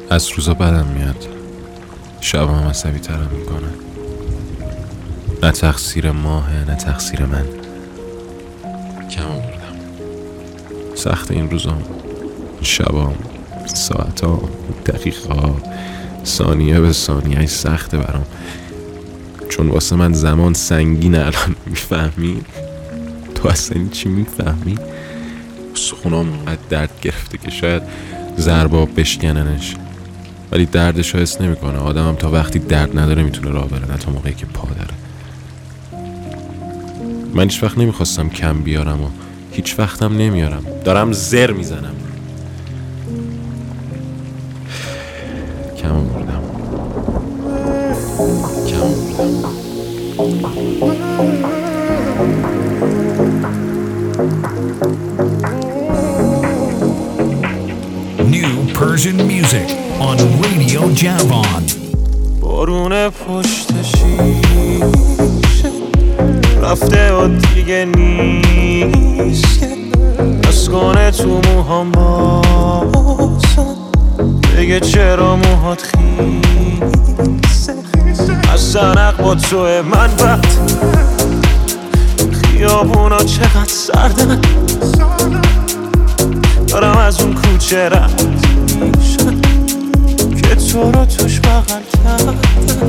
از روزا بدم میاد، شبم عصبی ترم میکنه. نه تقصیر ماهه نه تقصیر من. کم آوردم. سخت این روزام، شبام، ساعتام، دقیقه‌ها، ثانیه به ثانیه سخته برام، چون واسه من زمان سنگینه. الان میفهمی؟ تو اصلا چی میفهمی؟ سخونام اونقدر درد گرفته که شاید ضرباب بشکننش، ولی دردش رو حس نمیکنه. آدمم تا وقتی درد نداره میتونه راه بره، نه تا موقعی که پا داره. من هیچ وقت نمیخواستم کم بیارم و هیچ وقتم نمیارم. دارم زر میزنم. کم آوردم. New Persian music on Radio Javon. بارون پشت شیشه رفته و دیگه نیست، مسکانه تو موهام باسن بگه چرا موهات خیسه. از سنق با توه من بد، خیابونا چقدر سردن، دارم از اون کوچه رد میشن که تو رو توش بغل کردم.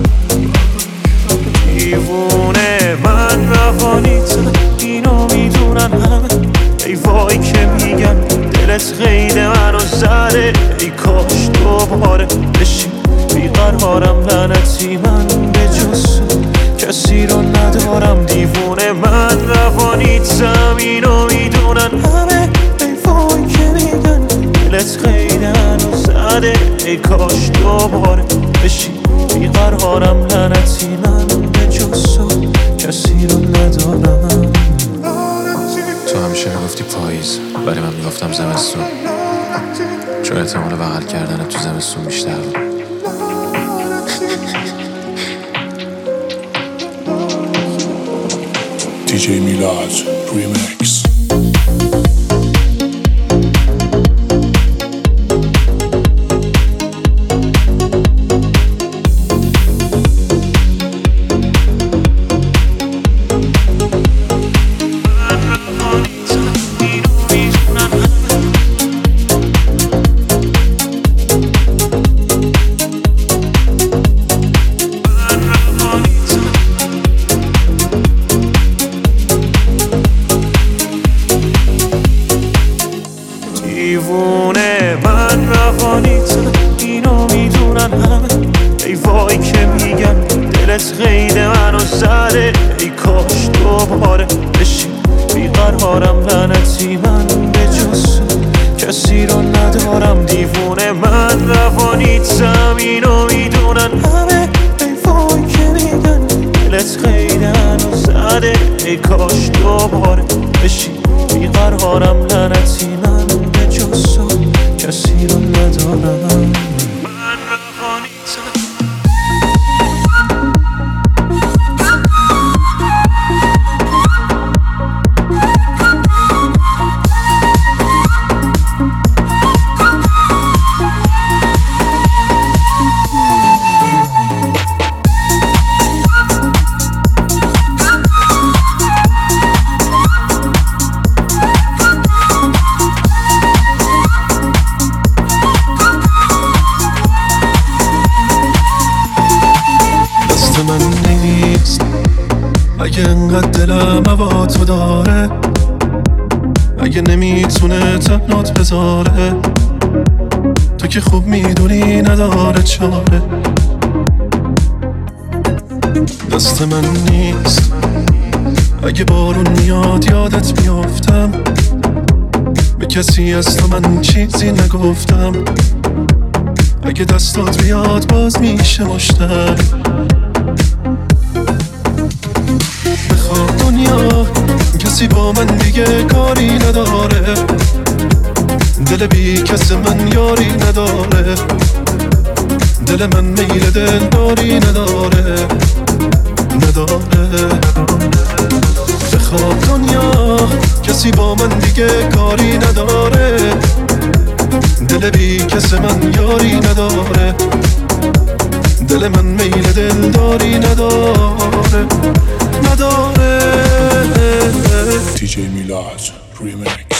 دیوونه من روانیتم، اینو میدونن همه. ای وای که میگم دلت قید منو زده، ای کاش دوباره بشین بیقرارم. لعنتی من به جز کسی رو ندارم. دیوونه من روانیتم، اینو میدونن همه. ای وای که میگن دلت قید منو زده، ای کاش دوباره بشین بیقرارم. لعنتی من به جز کسی رو ندارم. تو همیشه میگفتی پاییز، ولی من میگفتم زمستون، چون احتمال بغل کردن تو زمستون بیشتر بود. DJ Milad Remix. دیوونه من روانیتم، اینو میدونن همه. ای وای که میگم دلت قید منو زده، ای کاش دوباره بشین بیقرارم. لعنتی من به جز کسی رو ندارم. دیوونه من روانیتم، اینو میدونن همه. ای وای که میگن دلت قید منو زده، ای کاش دوباره بشین بیقرارم. لعنتی من به جز کسی رو ندارم. من روانیتم. من نیست اگه انقدر دلم هوا تو داره، اگه نمیتونه تنات بذاره، تو که خوب میدونی نداره چاره. دست من نیست اگه بارون میاد یادت میافتم، به کسی از تو من چیزی نگفتم. اگه دستات بیاد باز میشه مشتر. بخواه دنیا کسی با من دیگه کاری نداره، دل بی کس من یاری نداره، دل من میل دلداری نداره. بخواه دنیا کسی با من دیگه کاری نداره، دل دل بی کس من یاری نداره، دل من میل دلداری نداره نداره. DJ Milad Remix.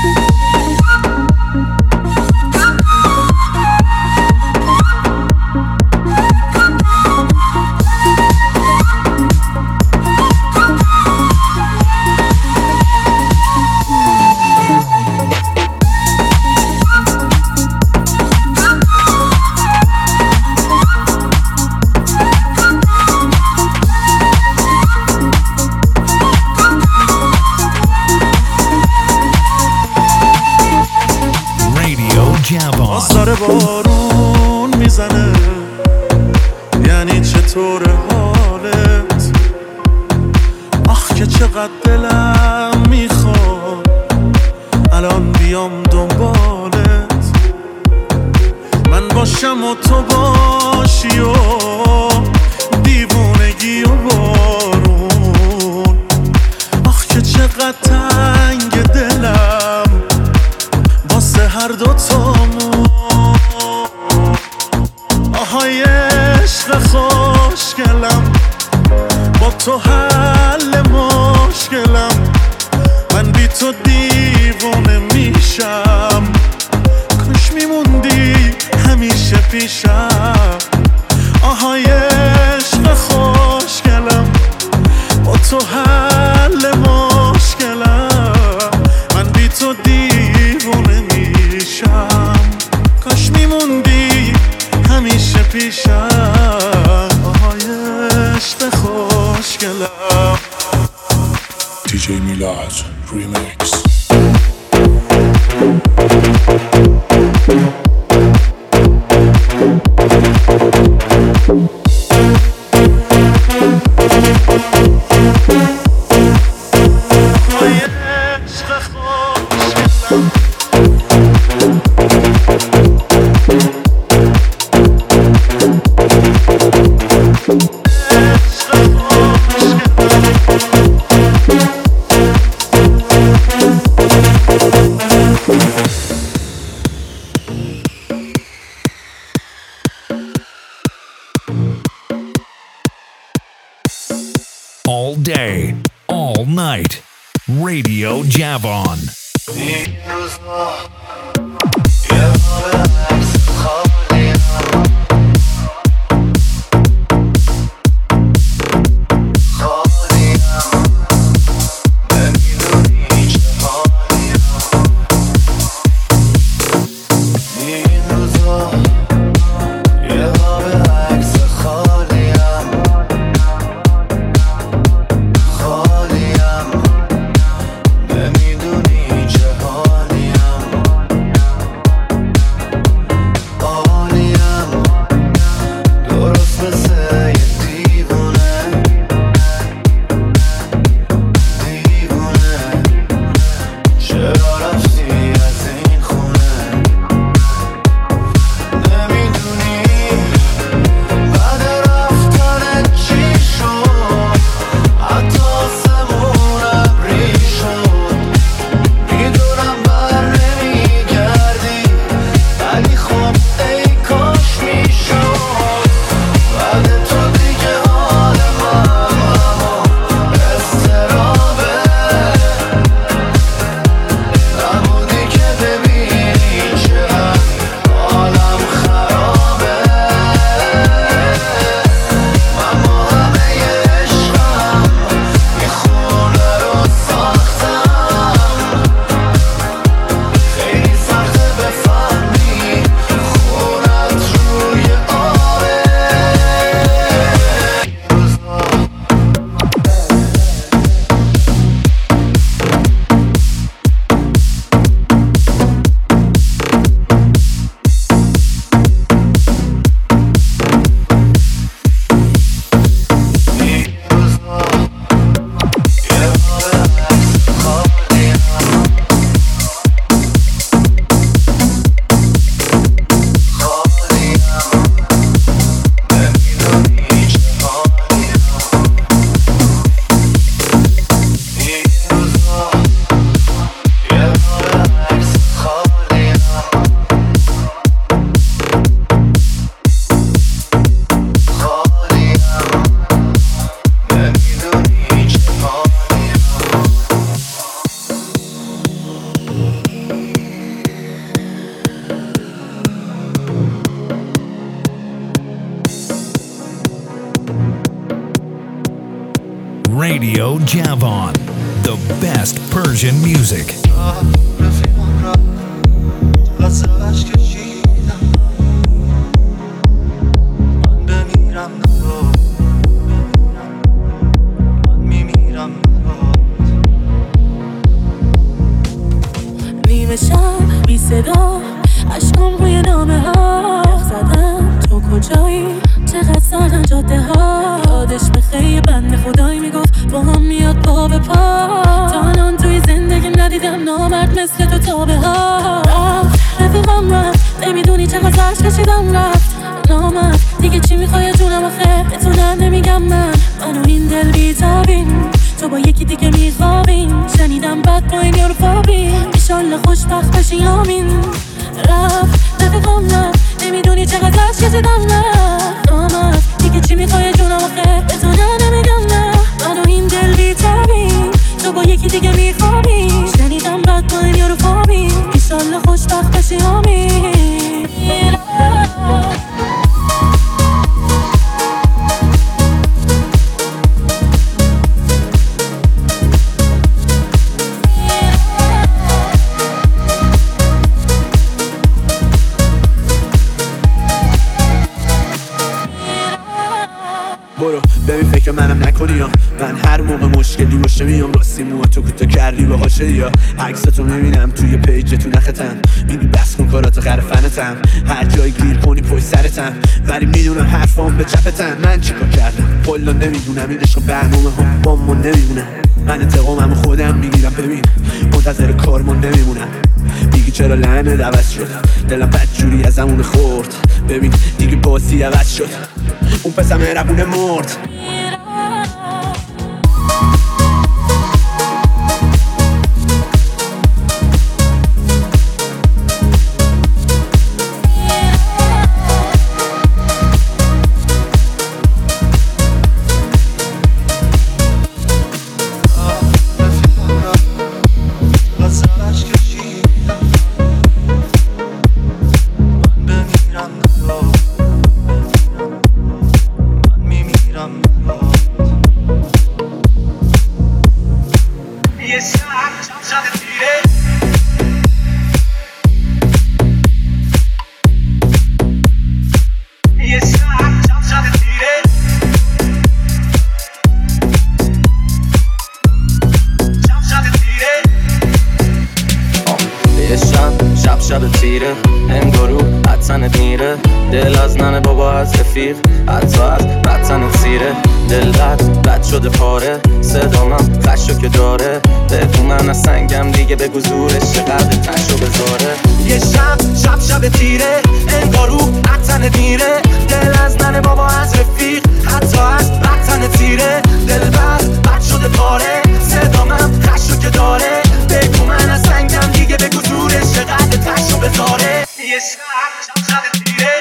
آثار بارون میزنه، یعنی چطور حالت؟ آخ که چقدر دلم میخواد الان بیام دنبالت، من باشم و تو باشی و دیوونگی و بارون. آخ که چقدر تنگ دلم واسه هر دوتامون. آهای عشق خوشگلم، با تو حل مشکلم، من بی تو دیوانه میشم، کاش میموندی همیشه پیشم. آهای عشق خوشگلم، با تو حل مشکلم، من بی تو دیوانه میشم، کاش میموندی همیشه پیشم. آهای عشق خوشگلم. DJ Milad Remix. All day, all night, Radio Javon. Radio Javon, the best Persian music. نیمه شب بی صدا عشقم روی نامه ها زدم تو کجایی چقدر سالن جاده ها یادش بخیر بنده خدایی میگفت با هم میاد پا به پا تا الان توی زندگی ندیدم نامرد مثل تو تابه ها رفیقم رفت نمیدونی چقدر سرش کشیدم رفت نامرد دیگه چی میخوای جونم آخه بتونم نمیگم منو این دل بیتابین تو با یکی دیگه میخوابین شنیدم بد با این یارو فابین ایشالله خوشبخت بشی آمین رفت رفیقم رفت نمیدونی چقدر سرش کشیدم رفت نامرد دیگه چی میخوای جونم آخه بتونم نمیگم منو این دل بیتابین تو با یکی دیگه میخوابین شنیدم بد با این یارو فابین ایشالله خوشبخت بشی آمین برو ببین فکر منم نکنی یا من هر موقع مشکلی باشه میام راستی موهاتو کوتاه کردی به حاشه یا عکستو میبینم توی پیج تو نختم میگی بس کن کارات خرفنتم هر جایی گیر کنی پشت سرتم ولی میدونم حرفام به چپتم من چیکار کردم کلا نمیدونم این عشق برنامه ها با ما نمیمونم من انتقاممو خودم میگیرم ببین منتظر کارمون نمیمونم میگی چرا لعنت عوض شد دلم بدجوری از همون خورد ببین دیگه بازی عوض شد اون پسر مهربونه مرد شب تیره انگارو حتنت میره دل از ننه بابا از رفیق حتی از بدتنت سیره دل بد شده پاره صدامم خشو که داره بگو من از سنگم دیگه بگو زورش چقدر تشو بذاره یه شب تیره انگارو حتنت میره دل از ننه بابا از رفیق حتی از بدتنت سیره دل بد شده پاره صدامم خشو که داره بگو من از سنگم دیگه بگو زورش چقدر تشو بذاره یه شب تیره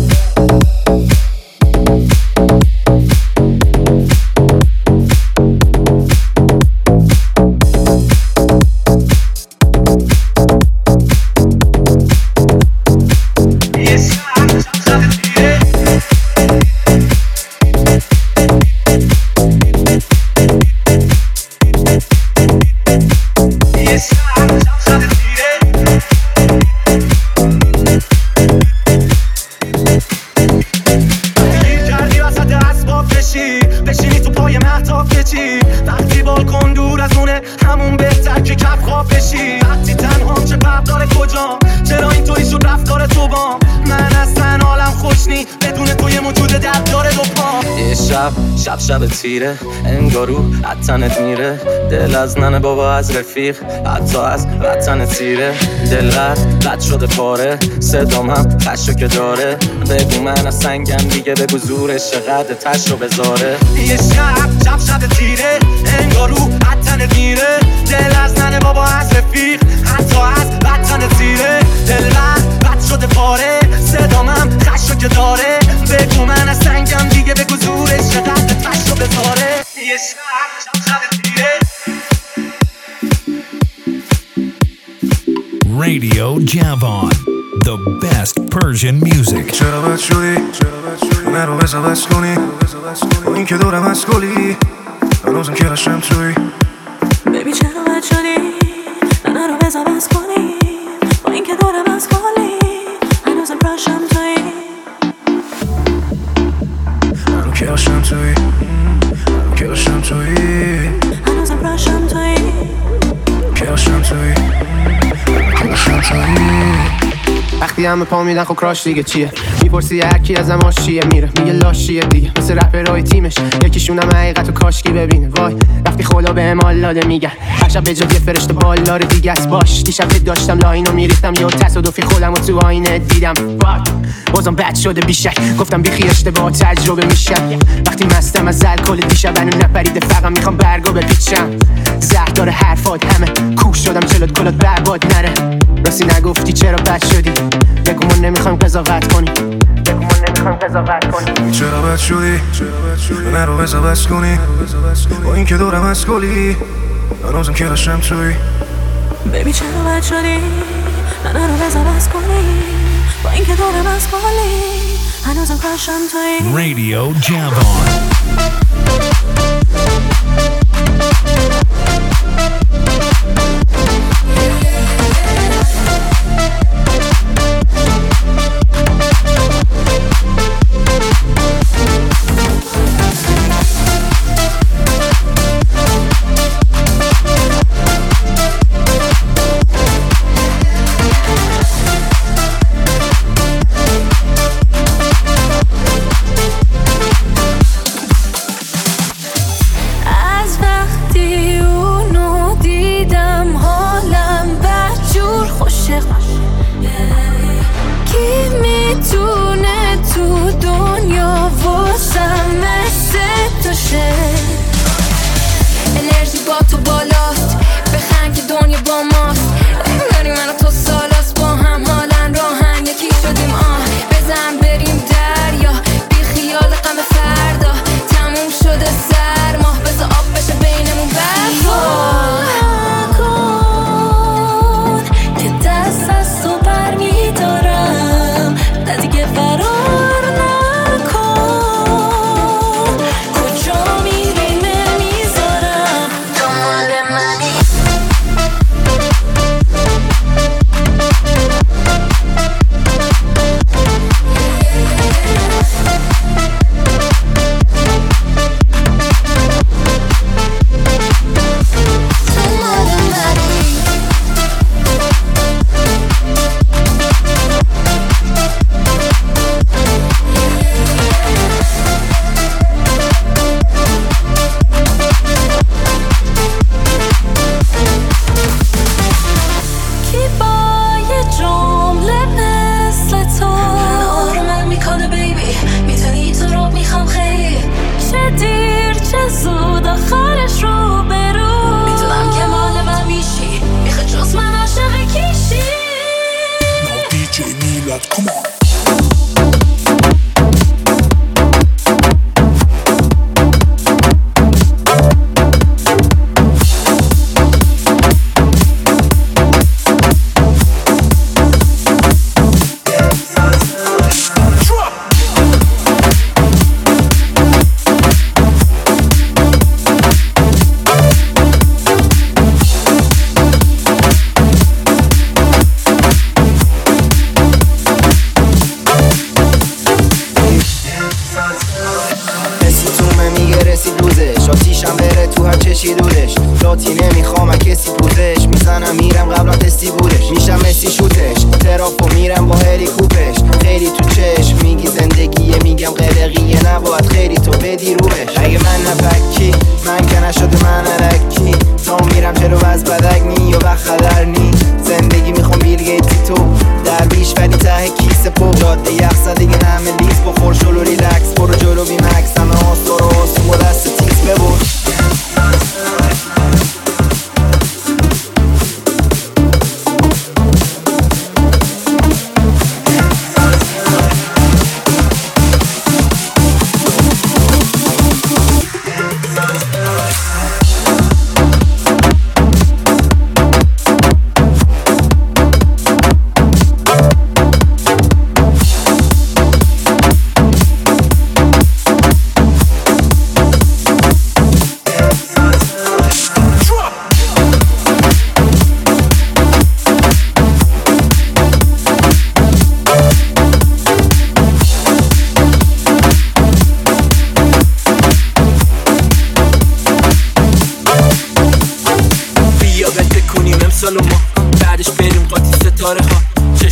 بشینی تو پای مهتاب کچی وقتی بالکن دور از اونه همون بهتر که کف خواب بشی وقتی تنهام چه فرق داره کجام چرا اینطوری شد رفتار تو بام من اصلا حالم خوش نی بدون تو یه موجود درد داره دو پام یه شب تیره انگارو حتنت میره دل از ننه بابا از رفیق حتی از وطنت تیره دل بد شده پاره صدامم خشو که داره بگو من از سنگم دیگه بگو زورش چقدر تشو بذاره یه شب تیره انگارو حتنت میره دل از ننه بابا از رفیق حتی از وطنت تیره دل بد شده پاره صدامم خشو که داره بگو من از سنگم دیگه بگو زورش چقدر تشو بذاره یه شب تیره Radio Javon, the best Persian music. چرا بد شدی؟ نرو بزا بس کنی با این که دورم از کلی هنوزم که داشتم توی ببی چرا بد شدی نه رو بذار بس کنی با این که دورم از کلی هنوزم راشم توی هنو که داشتم توی هنو که داشتم توی هنوزم راشم توی که داشتم توی که داشتم توی وقتی همه پا میدن خب کراش دیگه چیه میپرسی هرکی ازم آشیه میره میگه لاشیه دیگه مثل رپرای تیمش یکیشونم حقیقتو کاشکی ببینه وای وقتی خدا بهم حال داده میگه هر شب به جای فرشته بالدار دیگه است باش دیشب که داشتم لاینو میریختم یا تصادفی خودمو تو آینه دیدم بازم بد شده بیشک گفتم بیخی اشتباه تجربه میشم وقتی مستم از الکل دیشب منو نپریده فقط میخوام برگو بپیچم زهر داره حرفات همه کوش شدم چلوت کلات برباد نره راستی نگفتی چرا بد شدی بگو من نمیخوام قضاوت کنی بگو من نمیخوام قضاوت کنی چرا بد شدی نرو بذار بس کنی با این که دورم از کلی هنوزم که داشتم توی ببی چرا بد شدی نه رو بذار بس کنی با این که دورم از کلی هنوزم کاشم توی Radio Javon.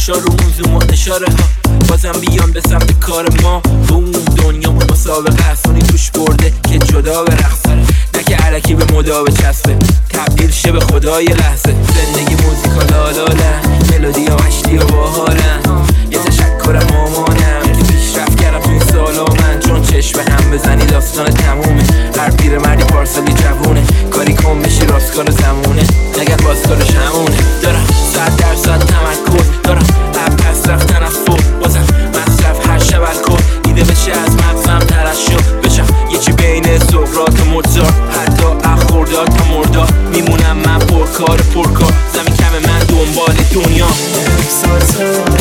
فشار و موزوم و اشاره ها بازم بیان به سمت کار ما. تو اون دنیا مسابقه هستونی توش برده که جدا به رقصه، نه که علکی به مدا به چسبه، تبدیل شه به خدای لحظه. زندگی موزیکا لالالن، ملودی ها مشتی و باحالن. یه تشکرم مامانم که پیشرفت کردم تو این سالا من، چون چشم هم بزنی داستان تمومه. هر پیر مردی پارسالی جوونه، کاری کن بشی راستگار زمونه، نگن بازکارش همونه. دارم 100% تمرکز، دارم پس رفتن از فوق، بازم مصرف هر شب الکل، دیده بشه از مغزم ترشح بشم یه چی بین سقراط و موزارت، حتی اخورداد تا مرداد میمونم من پرکار زمین کم من دنبال دنیا.